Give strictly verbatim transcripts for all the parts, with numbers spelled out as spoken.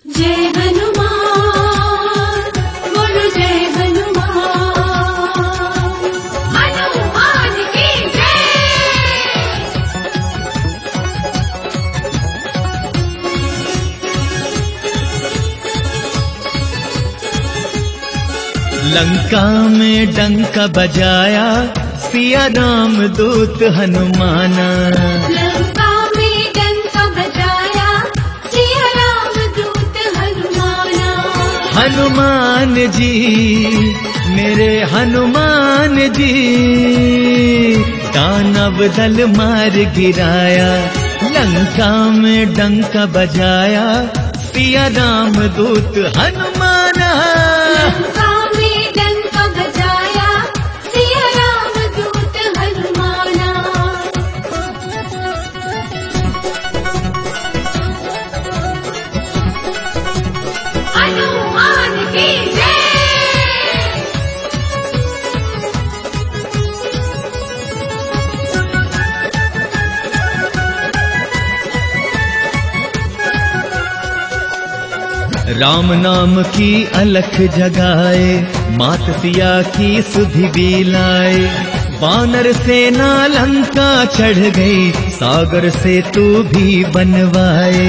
जय हनुमान बोलो जय हनुमान। हनुमान की लंका में डंका बजाया सिया राम दूत हनुमाना। लंका में डंका बजाया सिया राम दूत हनुमाना। हनुमान जी मेरे हनुमान जी, दानव दल मार गिराया। लंका में डंका बजाया सिया राम दूत हनुमाना। लंका में डंका बजाया सिया राम दूत हनुमाना। हनुमान की जय। राम नाम की अलख जगाए, मात सिया की सुधि भी लाए। वानर सेना लंका चढ़ गई, सागर से तू भी बनवाए।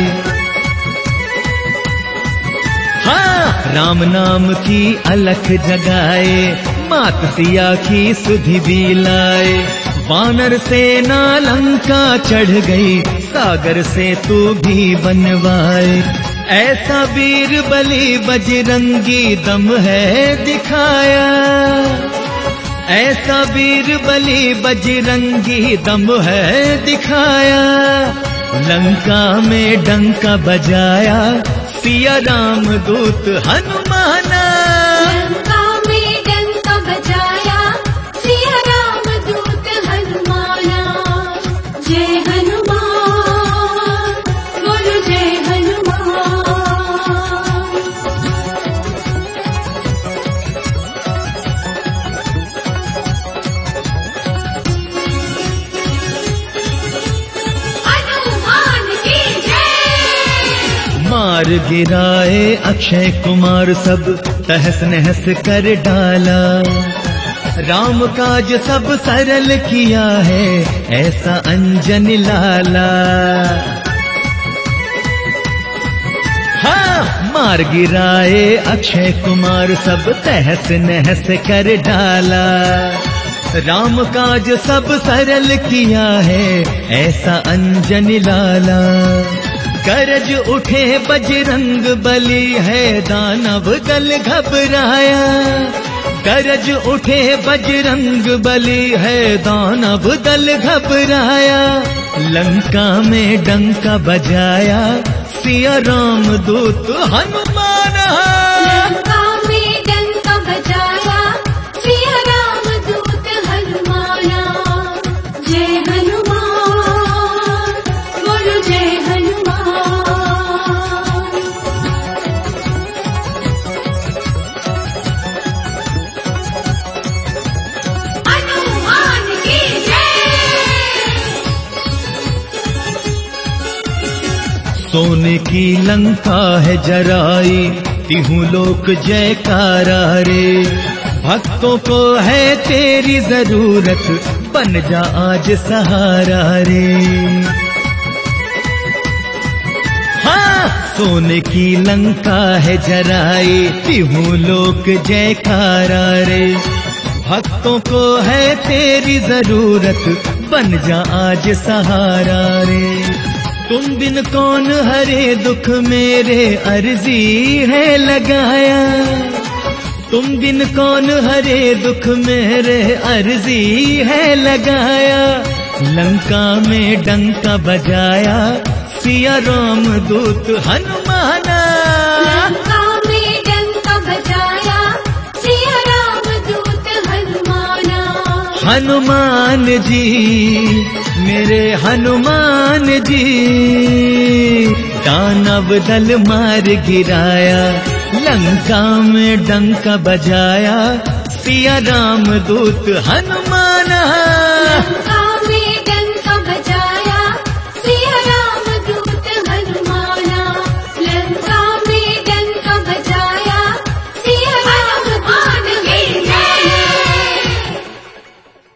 हाँ, राम नाम की अलख जगाए, मात सिया की सुधि भी लाए। वानर सेना लंका चढ़ गई, सागर से तू भी बनवाए। ऐसा वीर बली बजरंगी दम है दिखाया। ऐसा वीर बली बजरंगी दम है दिखाया। लंका में डंका बजाया सिया राम दूत हनुमाना। लंका में डंका बजाया सिया राम दूत हनुमाना। जय हनुमान बोलो जय हनुमान। हनुमान की जय। मार गिराए अक्षय कुमार सब, तहस नहस कर डाला। राम काज सब सरल किया है, ऐसा अंजन लाला। हाँ, मार गिराए अक्षय कुमार सब, तहस नहस कर डाला। राम काज सब सरल किया है, ऐसा अंजन लाला। गरज उठे बजरंग बली है, दानव दल घबराया। गरज उठे बजरंग बली है, दानव दल घबराया। लंका में डंका बजाया सिया राम दूत हनुमाना। लंका में डंका बजाया सिया राम दूत हनुमाना। जय हनुमान बोलो जय हनुमान। हनुमान की जय। सोने की लंका है जराई, तिहु लोक जयकारा रे। भक्तों को है तेरी जरूरत, बन जा आज सहारा रे। हाँ, सोने की लंका है जराई, तिहु लोक जयकारा रे। भक्तों को है तेरी जरूरत, बन जा आज सहारा रे। तुम बिन कौन हरे दुख मेरे, अर्जी है लगाया। तुम बिन कौन हरे दुख मेरे, अर्जी है लगाया। लंका में डंका बजाया सिया राम दूत हनुमाना। लंका में डंका बजाया सिया राम दूत हनुमाना। हनुमान जी मेरे हनुमान जी, दानव दल मार गिराया। लंका में डंका बजाया सिया राम दूत हनुमाना।